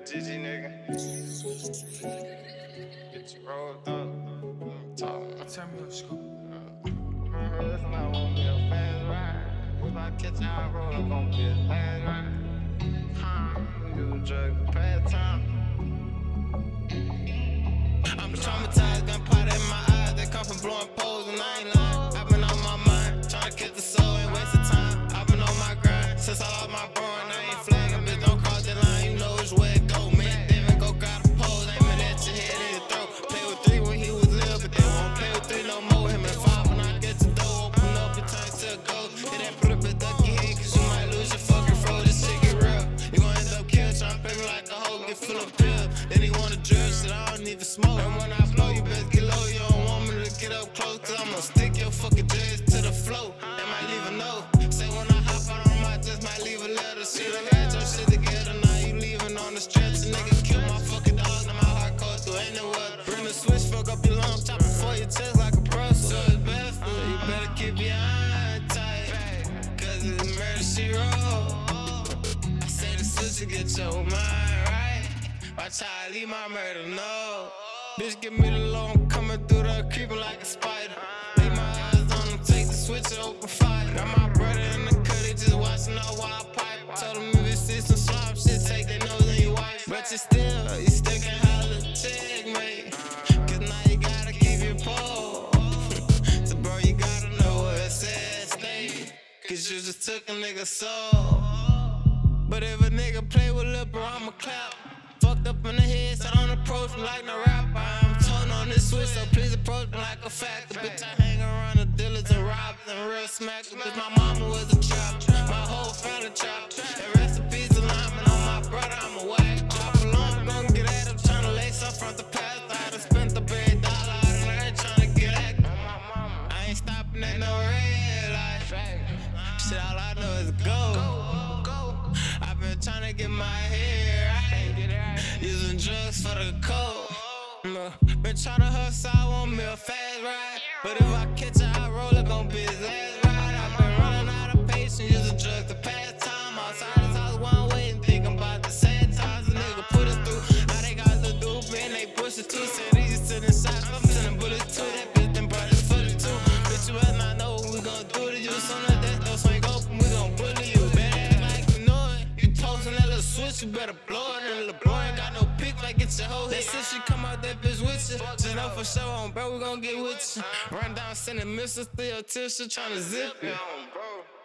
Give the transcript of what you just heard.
GG nigga. Get you rolled up. Turn me up, Scoop. It's not gonna be a fast ride. If I catch you, I roll up, gon' be a last ride. Do drugs, past time. I'm traumatized, gun powder in my eyes. They come from blowing poles and I ain't lying. I've been on my mind, tryna catch the soul, ain't wasting time. I've been on my grind since I lost my bro and I ain't flagging. Bitch, don't cross the line, you know which way it go. Man, David go grab a pose, aiming at your head in your throat. Play with 3 when he was little, but they won't play with 3 no more. Him and 5 when I get the door, open up, it turns to a ghost. Hit that put up a ducky head, cause you might lose your fucking fro. This shit get real. You gon' end up killed, tryna pay me like a hoe, get full of pills. Then he wanna drill shit, I don't even smoke. And when I blow, you best get low, you don't want me to get up close, cause I'ma stick your fucking dreads to the floor. They might leave a note. Say when I hop out on my just might leave a letter. Shit, I got your shit together, now you leaving on the stretch. A nigga kill my fucking dog, now my heart goes through anywhere. Bring the switch, fuck up your lungs, chop before your chest like a brussel. So it's best, you better keep your eye tight, cause it's murder she roll. I say the switch to get your mind right. Watch how I leave my murder, no. Bitch, give me the low, I'm coming through the creeping like a spider. Lay my eyes on them, take the switch and open fire. Got my brother in the cut, he just watching out while I pipe. Told him if it's some slop shit, take their nose in your wife. But you still can't holler checkmate. Cause now you gotta keep your pole. So bro, you gotta know what it says, stay. Cause you just took a nigga's soul. But if a nigga play with Lil Bro, I'ma clap. Fucked up in the head, so don't approach me like no rapper. I'm tone on this switch, so please approach me like a factor. Bitch, I hang around the dealers and robbers and real smackers. Bitch, my mama was a trap, my whole family trap. And recipes alignment on my brother, I'm a whack. Drop along, gon' get at him, tryna lace up front the past. I done spent the $1 out and I ain't tryna get at him. I ain't stopping at no red light. Shit, all I know is go. I've been tryna get my hair right, using drugs for the cold. Been tryna hustle, I want me a fast ride. But if I catch it, I roll it, gon' be his last ride. I've been running out of patience, using drugs to pass time. Outside his house one way and thinking about the sad times a nigga put us through. Now they got the dope and they push it too. Said he just sitting inside, I'm sending bullets too. That bitch then brought his footage too. Bitch, you better not know what we gon' do to you. Soon as that door swing open, we gon' bully you. Better act like you know it. You toastin' that little switch, you better blow it. And LeBron ain't got no pick, like get your hoe hit. That shit come out that bitch with you. Just know for sure on bro, we gon' get with you. Run down, sending missiles through your tissue, tryna zip you.